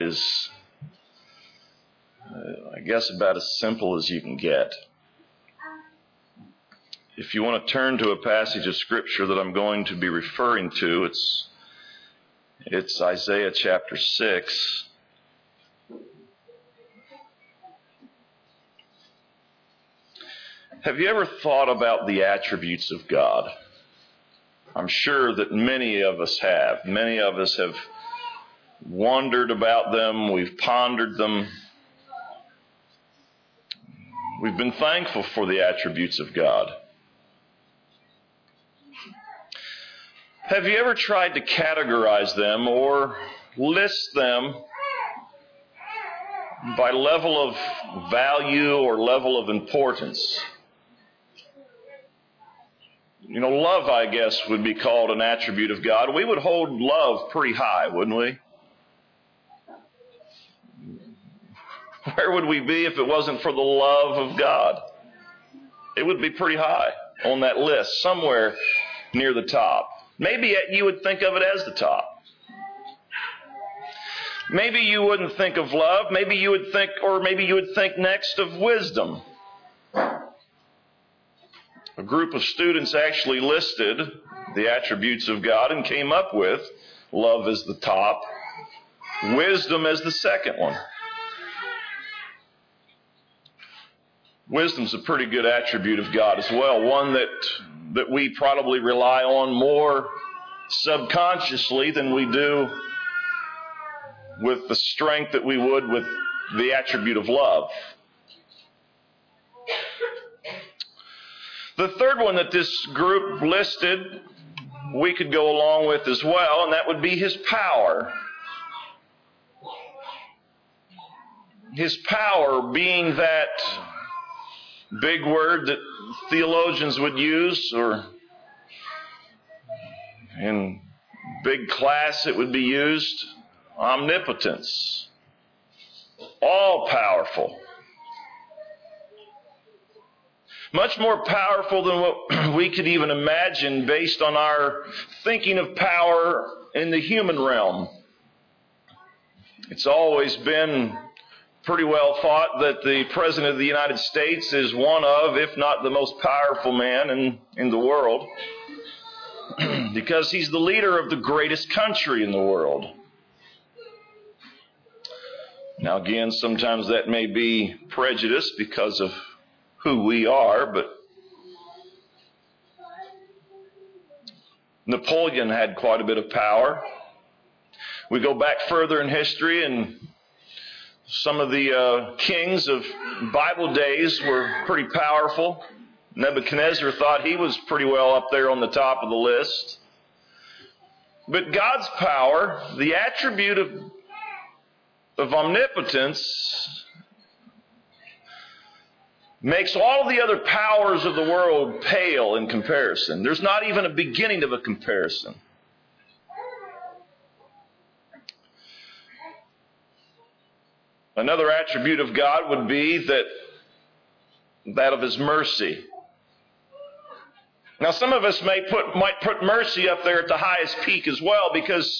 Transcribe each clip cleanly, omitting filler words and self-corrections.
is, I guess, about as simple as you can get. If you want to turn to a passage of Scripture that I'm going to be referring to, it's Isaiah chapter 6. Have you ever thought about the attributes of God? I'm sure that many of us have. Many of us have wondered about them. We've pondered them. We've been thankful for the attributes of God. Have you ever tried to categorize them or list them by level of value or level of importance? You know, love, I guess, would be called an attribute of God. We would hold love pretty high, wouldn't we? Where would we be if it wasn't for the love of God? It would be pretty high on that list, somewhere near the top. Maybe you would think of it as the top. Maybe you wouldn't think of love. Maybe you would think next of wisdom. A group of students actually listed the attributes of God and came up with love as the top, wisdom as the second one. Wisdom's a pretty good attribute of God as well, one that we probably rely on more subconsciously than we do with the strength that we would with the attribute of love. The third one that this group listed, we could go along with as well, and that would be His power. His power being that big word that theologians would use, or in big class it would be used, omnipotence, all powerful. Much more powerful than what we could even imagine based on our thinking of power in the human realm. It's always been pretty well thought that the President of the United States is one of, if not the most powerful man in the world, because he's the leader of the greatest country in the world. Now again, sometimes that may be prejudice because of who we are, but Napoleon had quite a bit of power. We go back further in history, and some of the kings of Bible days were pretty powerful. Nebuchadnezzar thought he was pretty well up there on the top of the list. But God's power, the attribute of omnipotence, makes all the other powers of the world pale in comparison. There's not even a beginning of a comparison. Another attribute of God would be that of His mercy. Now, some of us might put mercy up there at the highest peak as well, because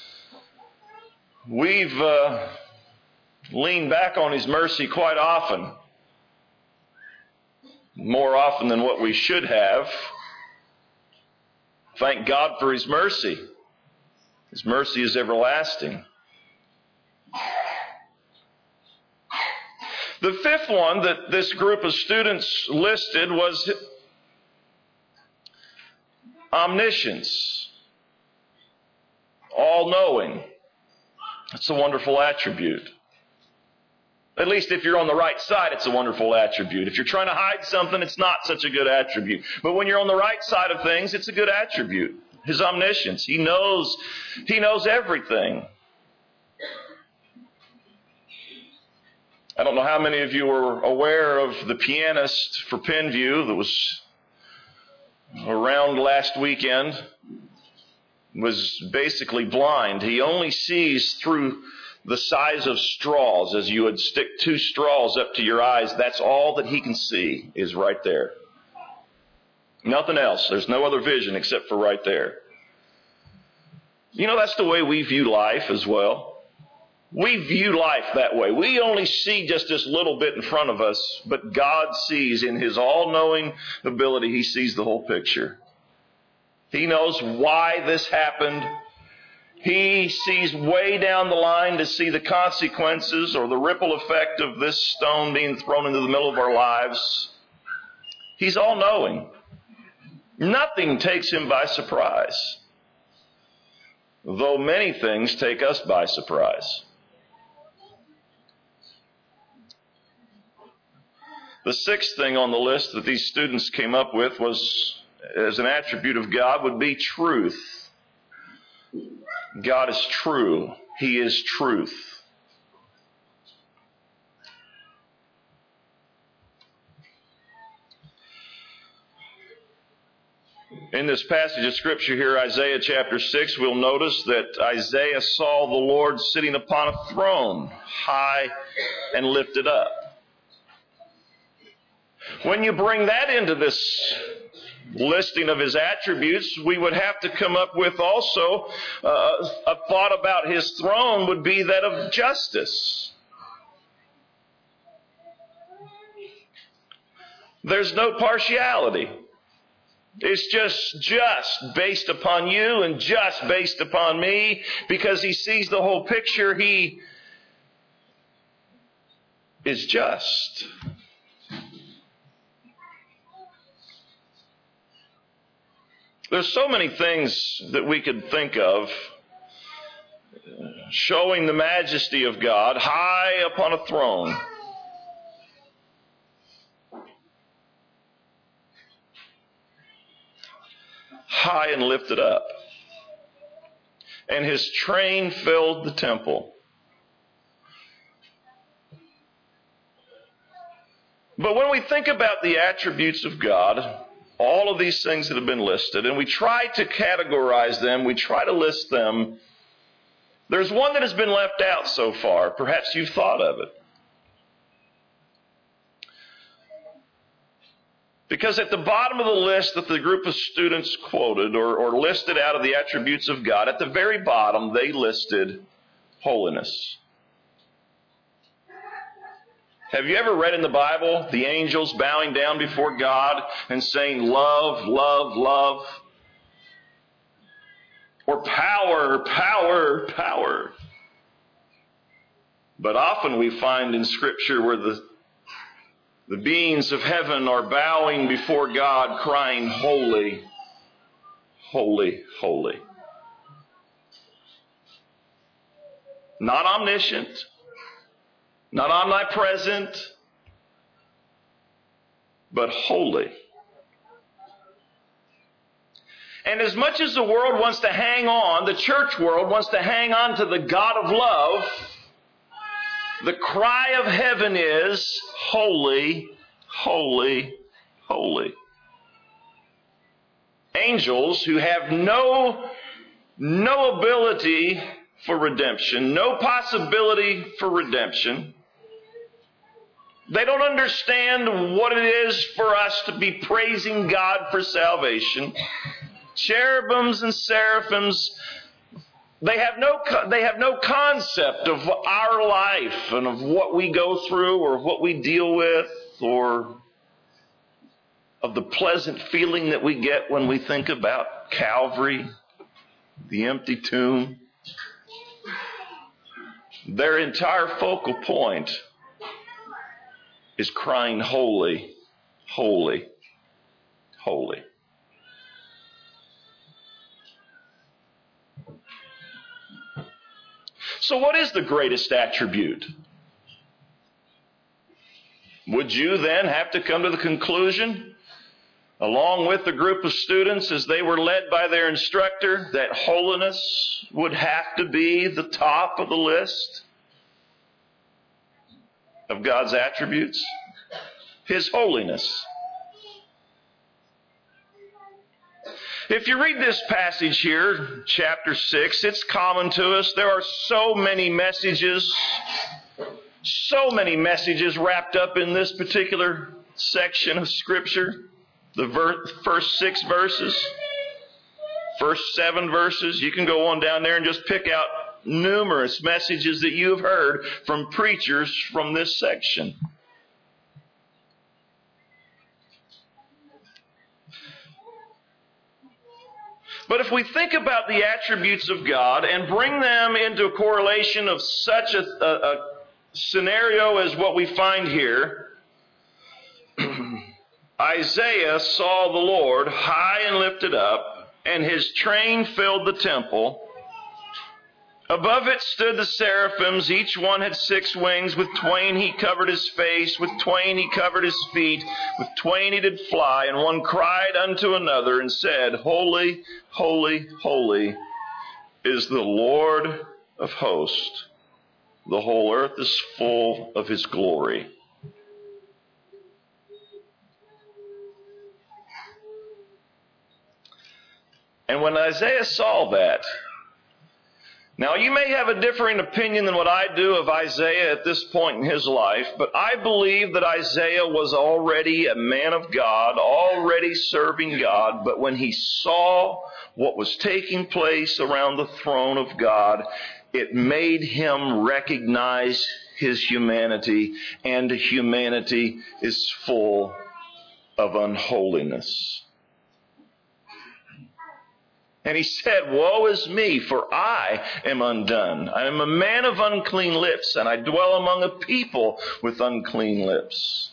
we've leaned back on His mercy quite often. More often than what we should have. Thank God for His mercy. His mercy is everlasting. The fifth one that this group of students listed was omniscience. All-knowing. That's a wonderful attribute. At least if you're on the right side, it's a wonderful attribute. If you're trying to hide something, it's not such a good attribute. But when you're on the right side of things, it's a good attribute. His omniscience. He knows everything. I don't know how many of you were aware of the pianist for Penview that was around last weekend. Was basically blind. He only sees through the size of straws. As you would stick 2 straws up to your eyes, that's all that he can see is right there. Nothing else. There's no other vision except for right there. You know, that's the way we view life as well. We view life that way. We only see just this little bit in front of us, but God sees in His all-knowing ability, He sees the whole picture. He knows why this happened. He sees way down the line to see the consequences or the ripple effect of this stone being thrown into the middle of our lives. He's all-knowing. Nothing takes Him by surprise, though many things take us by surprise. The sixth thing on the list that these students came up with was, as an attribute of God, would be truth. God is true. He is truth. In this passage of Scripture here, Isaiah chapter 6, we'll notice that Isaiah saw the Lord sitting upon a throne, high and lifted up. When you bring that into this listing of His attributes, we would have to come up with also a thought about His throne would be that of justice. There's no partiality. It's just based upon you and just based upon me, because He sees the whole picture. He is just. There's so many things that we could think of showing the majesty of God high upon a throne. High and lifted up. And His train filled the temple. But when we think about the attributes of God, all of these things that have been listed, and we try to categorize them, we try to list them, there's one that has been left out so far. Perhaps you've thought of it. Because at the bottom of the list that the group of students quoted or listed out of the attributes of God, at the very bottom they listed holiness. Have you ever read in the Bible the angels bowing down before God and saying, love, love, love? Or power, power, power. But often we find in Scripture where the beings of heaven are bowing before God, crying, holy, holy, holy. Not omniscient, not omnipresent, but holy. And as much as the world wants to hang on, the church world wants to hang on to the God of love, the cry of heaven is, holy, holy, holy. Angels who have no ability for redemption, no possibility for redemption. They don't understand what it is for us to be praising God for salvation. Cherubims and seraphims, they have no concept of our life and of what we go through or what we deal with, or of the pleasant feeling that we get when we think about Calvary, the empty tomb. Their entire focal point is crying, holy, holy, holy. So what is the greatest attribute? Would you then have to come to the conclusion, along with the group of students as they were led by their instructor, that holiness would have to be the top of the list of God's attributes? His holiness. If you read this passage here, chapter 6, it's common to us. There are so many messages wrapped up in this particular section of Scripture. The first 6 verses, first 7 verses. You can go on down there and just pick out numerous messages that you have heard from preachers from this section. But if we think about the attributes of God and bring them into a correlation of such a scenario as what we find here, Isaiah saw the Lord high and lifted up, and his train filled the temple. Above it stood the seraphims. Each one had 6 wings. With twain he covered his face. With twain he covered his feet. With twain he did fly. And one cried unto another and said, Holy, holy, holy is the Lord of hosts. The whole earth is full of his glory. And when Isaiah saw that, now, you may have a differing opinion than what I do of Isaiah at this point in his life, but I believe that Isaiah was already a man of God, already serving God, but when he saw what was taking place around the throne of God, it made him recognize his humanity, and humanity is full of unholiness. And he said, Woe is me, for I am undone. I am a man of unclean lips, and I dwell among a people with unclean lips.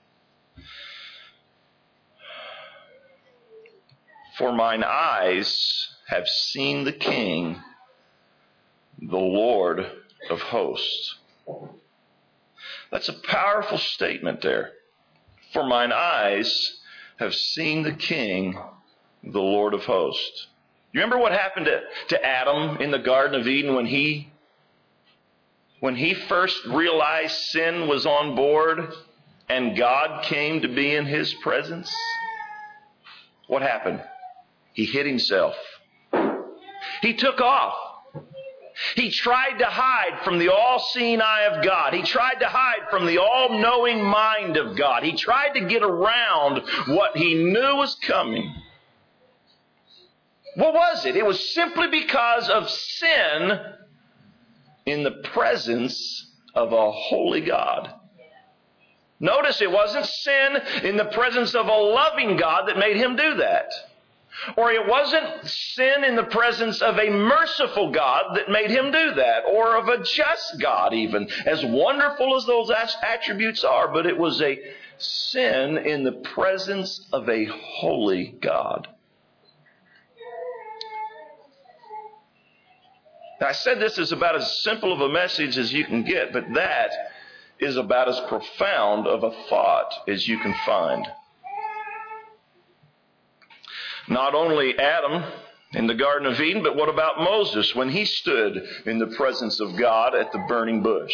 For mine eyes have seen the King, the Lord of hosts. That's a powerful statement there. For mine eyes have seen the King, the Lord of hosts. You remember what happened to Adam in the Garden of Eden when he first realized sin was on board and God came to be in his presence? What happened? He hid himself. He took off. He tried to hide from the all-seeing eye of God. He tried to hide from the all-knowing mind of God. He tried to get around what he knew was coming. What was it? It was simply because of sin in the presence of a holy God. Notice it wasn't sin in the presence of a loving God that made him do that. Or it wasn't sin in the presence of a merciful God that made him do that. Or of a just God even, as wonderful as those attributes are. But it was a sin in the presence of a holy God. Now, I said this is about as simple of a message as you can get, but that is about as profound of a thought as you can find. Not only Adam in the Garden of Eden, but what about Moses when he stood in the presence of God at the burning bush?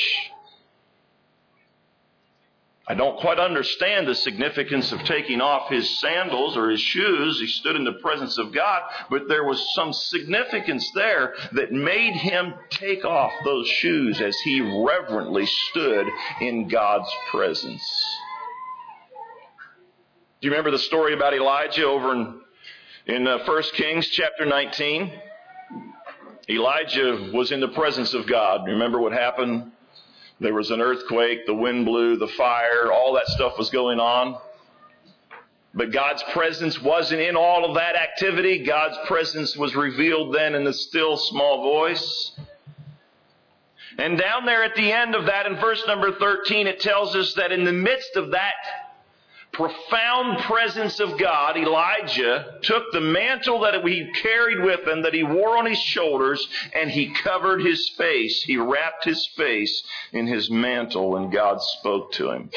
I don't quite understand the significance of taking off his sandals or his shoes. He stood in the presence of God, but there was some significance there that made him take off those shoes as he reverently stood in God's presence. Do you remember the story about Elijah over in 1 Kings chapter 19? Elijah was in the presence of God. Remember what happened? There was an earthquake, the wind blew, the fire, all that stuff was going on. But God's presence wasn't in all of that activity. God's presence was revealed then in the still small voice. And down there at the end of that, in verse number 13, it tells us that in the midst of that profound presence of God, Elijah took the mantle that he carried with him, that he wore on his shoulders, and he covered his face. He wrapped his face in his mantle when God spoke to him.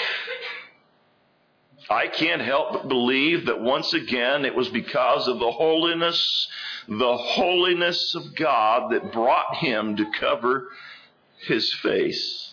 I can't help but believe that once again it was because of the holiness of God that brought him to cover his face.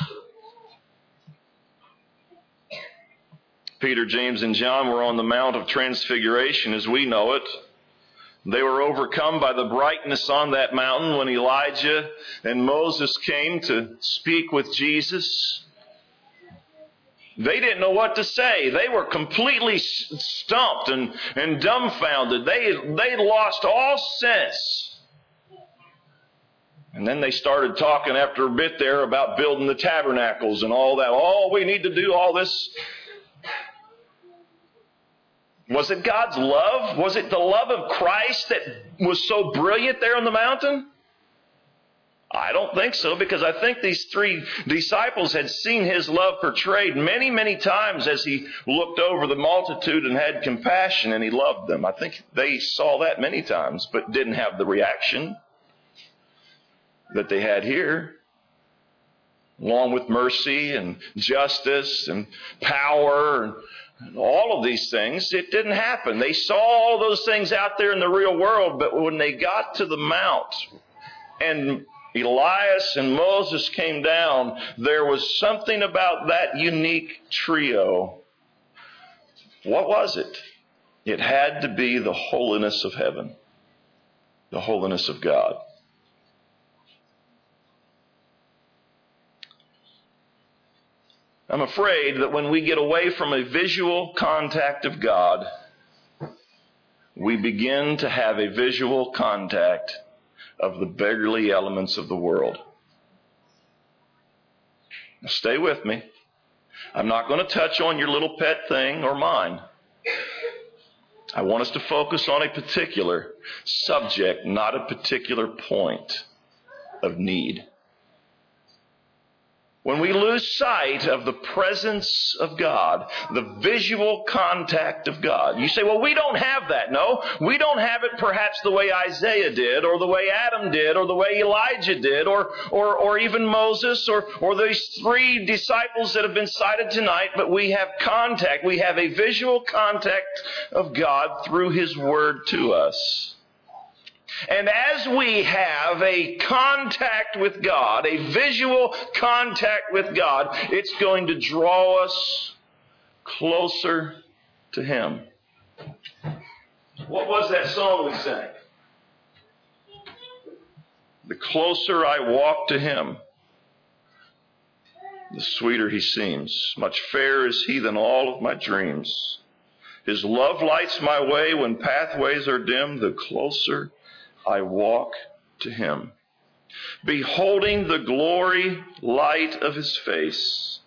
Peter, James, and John were on the Mount of Transfiguration as we know it. They were overcome by the brightness on that mountain when Elijah and Moses came to speak with Jesus. They didn't know what to say. They were completely stumped and dumbfounded. They lost all sense. And then they started talking after a bit there about building the tabernacles and all that. Oh, we need to do all this. Was it God's love? Was it the love of Christ that was so brilliant there on the mountain? I don't think so, because I think these three disciples had seen His love portrayed many, many times as He looked over the multitude and had compassion and He loved them. I think they saw that many times, but didn't have the reaction that they had here. Along with mercy and justice and power and all of these things, it didn't happen. They saw all those things out there in the real world, but when they got to the mount and Elias and Moses came down, there was something about that unique trio. What was it? It had to be the holiness of heaven, the holiness of God. I'm afraid that when we get away from a visual contact of God, we begin to have a visual contact of the beggarly elements of the world. Now stay with me. I'm not going to touch on your little pet thing or mine. I want us to focus on a particular subject, not a particular point of need. When we lose sight of the presence of God, the visual contact of God. You say, well, we don't have that. No, we don't have it perhaps the way Isaiah did, or the way Adam did, or the way Elijah did, or even Moses, or these three disciples that have been cited tonight, but we have contact. We have a visual contact of God through His Word to us. And as we have a contact with God, a visual contact with God, it's going to draw us closer to Him. What was that song we sang? The closer I walk to Him, the sweeter He seems. Much fairer is He than all of my dreams. His love lights my way when pathways are dim. The closer I walk to Him, beholding the glory light of His face.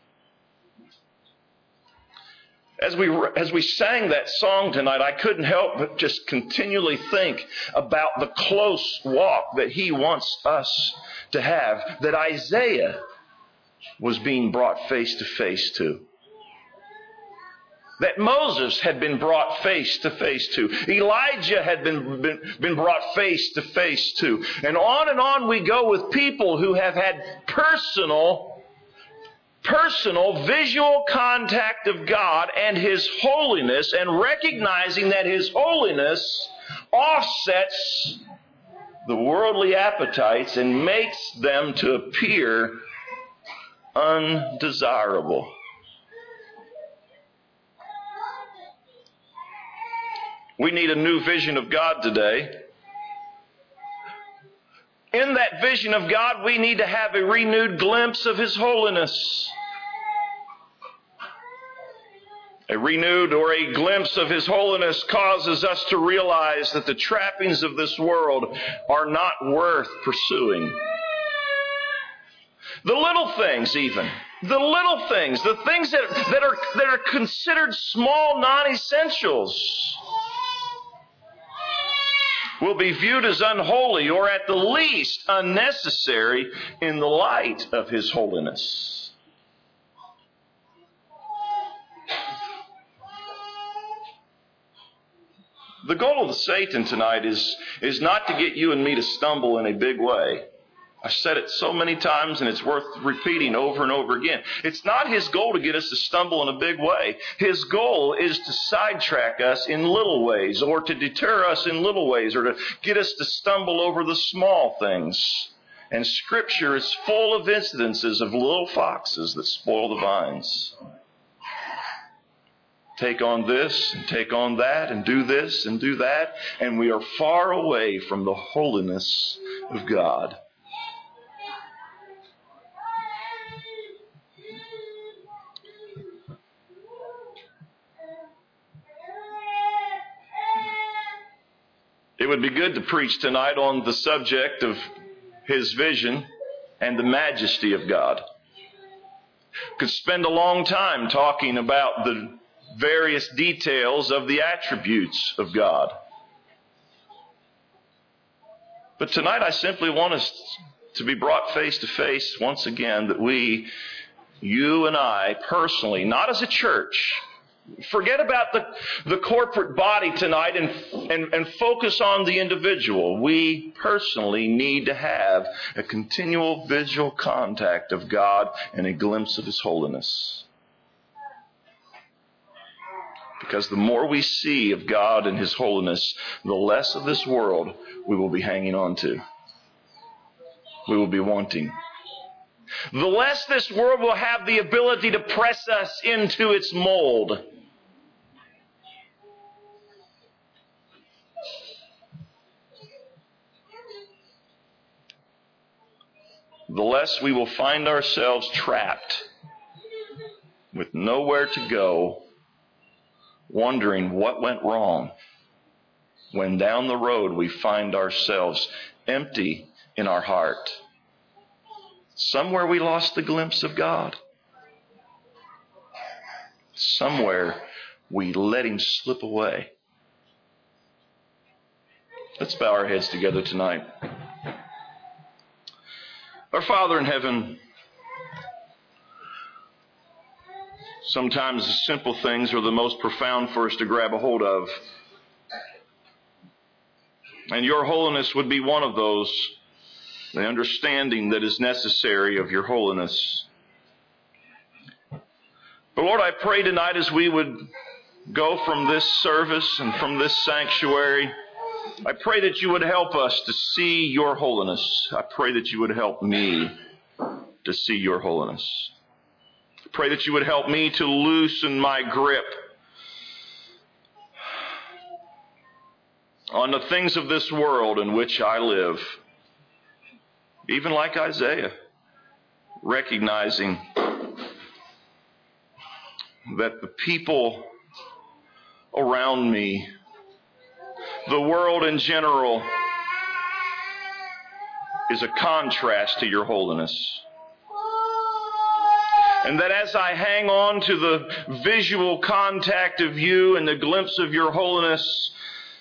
As we sang that song tonight, I couldn't help but just continually think about the close walk that He wants us to have, that Isaiah was being brought face to face to, that Moses had been brought face to face to, Elijah had been brought face to face to. And on we go with people who have had personal visual contact of God and His holiness, and recognizing that His holiness offsets the worldly appetites and makes them to appear undesirable. We need a new vision of God today. In that vision of God, we need to have a renewed glimpse of His holiness. A renewed or a glimpse of His holiness causes us to realize that the trappings of this world are not worth pursuing. The little things even. The little things. The things that are considered small non-essentials will be viewed as unholy, or at the least unnecessary, in the light of His holiness. The goal of Satan tonight is not to get you and me to stumble in a big way. I've said it so many times, and it's worth repeating over and over again. It's not his goal to get us to stumble in a big way. His goal is to sidetrack us in little ways, or to deter us in little ways, or to get us to stumble over the small things. And Scripture is full of incidences of little foxes that spoil the vines. Take on this and take on that and do this and do that, and we are far away from the holiness of God. It would be good to preach tonight on the subject of His vision and the majesty of God. Could spend a long time talking about the various details of the attributes of God. But tonight I simply want us to be brought face to face once again that we, you and I personally, not as a church, forget about the corporate body tonight and focus on the individual. We personally need to have a continual visual contact of God and a glimpse of His holiness. Because the more we see of God and His holiness, the less of this world we will be hanging on to. We will be wanting. The less this world will have the ability to press us into its mold. The less we will find ourselves trapped with nowhere to go, wondering what went wrong, when down the road we find ourselves empty in our heart. Somewhere we lost the glimpse of God. Somewhere we let Him slip away. Let's bow our heads together tonight. Our Father in heaven, sometimes the simple things are the most profound for us to grab a hold of. And Your holiness would be one of those, the understanding that is necessary of Your holiness. But Lord, I pray tonight as we would go from this service and from this sanctuary, I pray that You would help us to see Your holiness. I pray that You would help me to see Your holiness. I pray that You would help me to loosen my grip on the things of this world in which I live. Even like Isaiah, recognizing that the people around me, the world in general, is a contrast to Your holiness. And that as I hang on to the visual contact of You and the glimpse of Your holiness,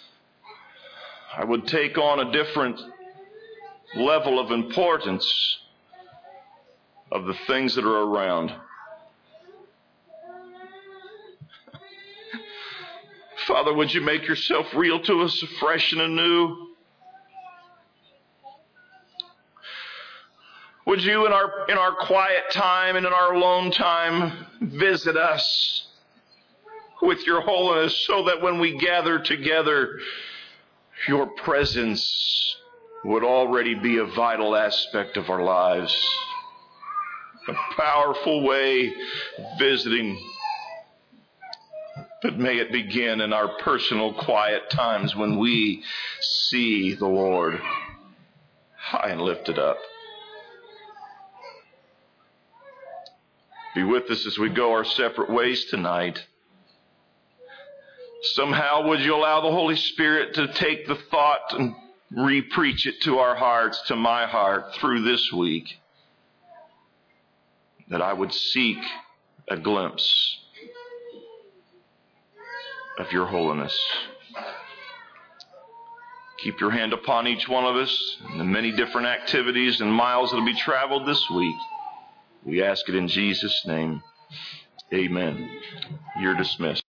I would take on a different level of importance of the things that are around. Father, would You make Yourself real to us afresh and anew? Would You in our quiet time and in our alone time visit us with Your holiness so that when we gather together, Your presence would already be a vital aspect of our lives. A powerful way of visiting. But may it begin in our personal quiet times when we see the Lord high and lifted up. Be with us as we go our separate ways tonight. Somehow would You allow the Holy Spirit to take the thought and re-preach it to our hearts, to my heart, through this week. That I would seek a glimpse of Your holiness. Keep Your hand upon each one of us and the many different activities and miles that will be traveled this week. We ask it in Jesus' name. Amen. You're dismissed.